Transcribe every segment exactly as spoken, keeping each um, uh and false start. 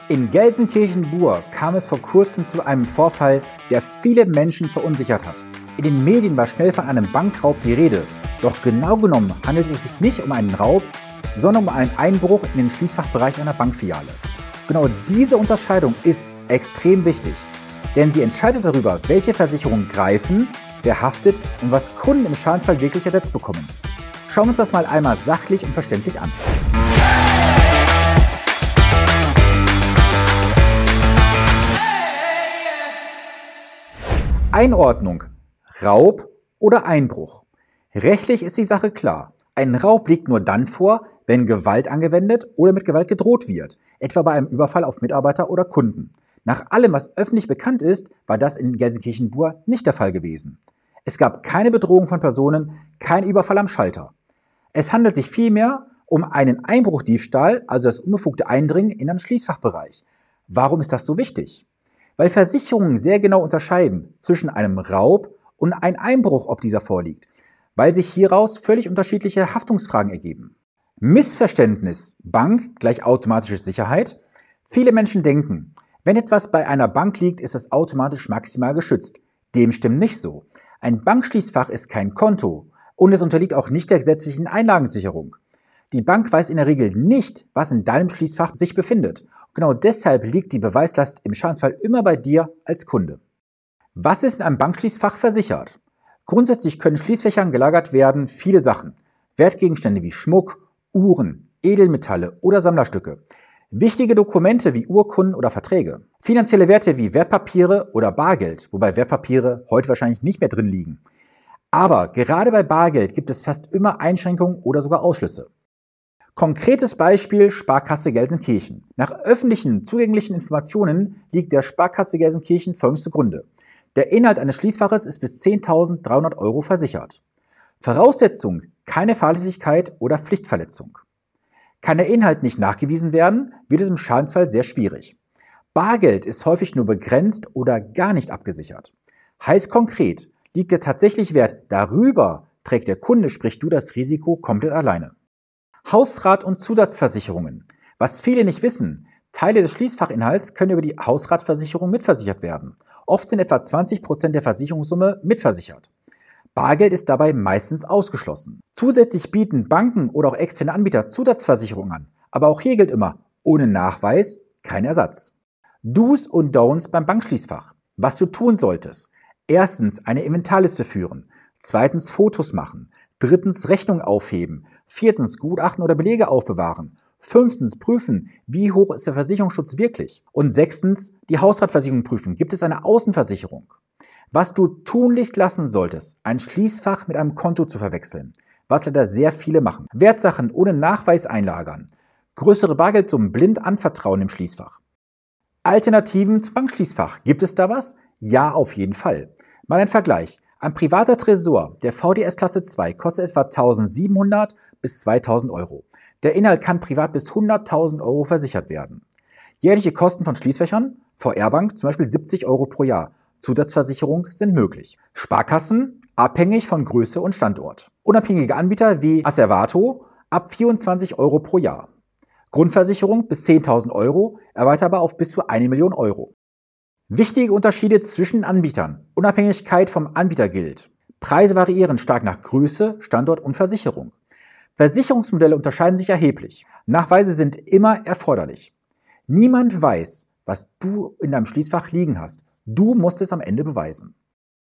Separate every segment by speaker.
Speaker 1: In Gelsenkirchen-Bur kam es vor kurzem zu einem Vorfall, der viele Menschen verunsichert hat. In den Medien war schnell von einem Bankraub die Rede. Doch genau genommen handelt es sich nicht um einen Raub, sondern um einen Einbruch in den Schließfachbereich einer Bankfiliale. Genau diese Unterscheidung ist extrem wichtig, denn sie entscheidet darüber, welche Versicherungen greifen, wer haftet und was Kunden im Schadensfall wirklich ersetzt bekommen. Schauen wir uns das mal einmal sachlich und verständlich an. Einordnung: Raub oder Einbruch. Rechtlich ist die Sache klar. Ein Raub liegt nur dann vor, wenn Gewalt angewendet oder mit Gewalt gedroht wird, etwa bei einem Überfall auf Mitarbeiter oder Kunden. Nach allem, was öffentlich bekannt ist, war das in Gelsenkirchen-Bur nicht der Fall gewesen. Es gab keine Bedrohung von Personen, kein Überfall am Schalter. Es handelt sich vielmehr um einen Einbruchdiebstahl, also das unbefugte Eindringen in einen Schließfachbereich. Warum ist das so wichtig? Weil Versicherungen sehr genau unterscheiden zwischen einem Raub und einem Einbruch, ob dieser vorliegt, weil sich hieraus völlig unterschiedliche Haftungsfragen ergeben. Missverständnis: Bank gleich automatische Sicherheit. Viele Menschen denken, wenn etwas bei einer Bank liegt, ist es automatisch maximal geschützt. Dem stimmt nicht so. Ein Bankschließfach ist kein Konto und es unterliegt auch nicht der gesetzlichen Einlagensicherung. Die Bank weiß in der Regel nicht, was in deinem Schließfach sich befindet. Genau deshalb liegt die Beweislast im Schadensfall immer bei dir als Kunde. Was ist in einem Bankschließfach versichert? Grundsätzlich können Schließfächern gelagert werden viele Sachen. Wertgegenstände wie Schmuck, Uhren, Edelmetalle oder Sammlerstücke. Wichtige Dokumente wie Urkunden oder Verträge. Finanzielle Werte wie Wertpapiere oder Bargeld, wobei Wertpapiere heute wahrscheinlich nicht mehr drin liegen. Aber gerade bei Bargeld gibt es fast immer Einschränkungen oder sogar Ausschlüsse. Konkretes Beispiel: Sparkasse Gelsenkirchen. Nach öffentlichen zugänglichen Informationen liegt der Sparkasse Gelsenkirchen folgendes zugrunde. Der Inhalt eines Schließfaches ist bis zehntausenddreihundert Euro versichert. Voraussetzung: keine Fahrlässigkeit oder Pflichtverletzung. Kann der Inhalt nicht nachgewiesen werden, wird es im Schadensfall sehr schwierig. Bargeld ist häufig nur begrenzt oder gar nicht abgesichert. Heißt konkret, liegt der tatsächliche Wert darüber, trägt der Kunde, sprich du, das Risiko komplett alleine. Hausrat- und Zusatzversicherungen. Was viele nicht wissen: Teile des Schließfachinhalts können über die Hausratversicherung mitversichert werden. Oft sind etwa zwanzig Prozent der Versicherungssumme mitversichert. Bargeld ist dabei meistens ausgeschlossen. Zusätzlich bieten Banken oder auch externe Anbieter Zusatzversicherungen an. Aber auch hier gilt immer: ohne Nachweis kein Ersatz. Do's und Don'ts beim Bankschließfach. Was du tun solltest: Erstens, eine Inventarliste führen. Zweitens, Fotos machen. Drittens, Rechnung aufheben. Viertens, Gutachten oder Belege aufbewahren. Fünftens, prüfen, wie hoch ist der Versicherungsschutz wirklich. Und sechstens, die Hausratversicherung prüfen. Gibt es eine Außenversicherung? Was du tunlichst lassen solltest: ein Schließfach mit einem Konto zu verwechseln, was leider sehr viele machen. Wertsachen ohne Nachweis einlagern. Größere Bargeldsummen blind anvertrauen im Schließfach. Alternativen zum Bankschließfach. Gibt es da was? Ja, auf jeden Fall. Mal ein Vergleich. Ein privater Tresor der V D S-Klasse zwei kostet etwa eintausendsiebenhundert bis zweitausend Euro. Der Inhalt kann privat bis hunderttausend Euro versichert werden. Jährliche Kosten von Schließfächern, V R-Bank zum Beispiel siebzig Euro pro Jahr. Zusatzversicherung sind möglich. Sparkassen abhängig von Größe und Standort. Unabhängige Anbieter wie Asservato ab vierundzwanzig Euro pro Jahr. Grundversicherung bis zehntausend Euro, erweiterbar auf bis zu eine Million Euro. Wichtige Unterschiede zwischen Anbietern. Unabhängigkeit vom Anbieter gilt. Preise variieren stark nach Größe, Standort und Versicherung. Versicherungsmodelle unterscheiden sich erheblich. Nachweise sind immer erforderlich. Niemand weiß, was du in deinem Schließfach liegen hast. Du musst es am Ende beweisen.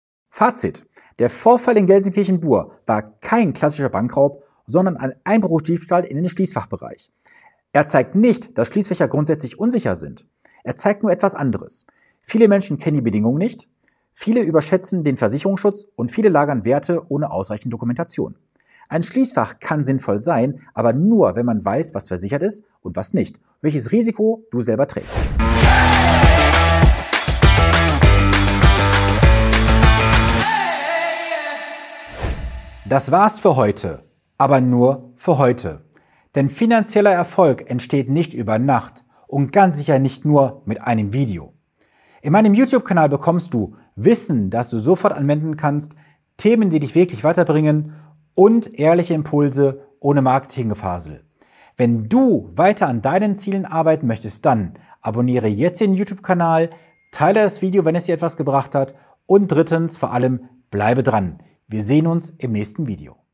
Speaker 1: Fazit: Der Vorfall in Gelsenkirchen-Bur war kein klassischer Bankraub, sondern ein Einbruchdiebstahl in den Schließfachbereich. Er zeigt nicht, dass Schließfächer grundsätzlich unsicher sind. Er zeigt nur etwas anderes. Viele Menschen kennen die Bedingungen nicht, viele überschätzen den Versicherungsschutz und viele lagern Werte ohne ausreichende Dokumentation. Ein Schließfach kann sinnvoll sein, aber nur, wenn man weiß, was versichert ist und was nicht, welches Risiko du selber trägst. Das war's für heute, aber nur für heute. Denn finanzieller Erfolg entsteht nicht über Nacht und ganz sicher nicht nur mit einem Video. In meinem YouTube-Kanal bekommst du Wissen, das du sofort anwenden kannst, Themen, die dich wirklich weiterbringen und ehrliche Impulse ohne Marketinggefasel. Wenn du weiter an deinen Zielen arbeiten möchtest, dann Abonniere jetzt den YouTube-Kanal, teile das Video, wenn es dir etwas gebracht hat und drittens, vor allem, bleibe dran. Wir sehen uns im nächsten Video.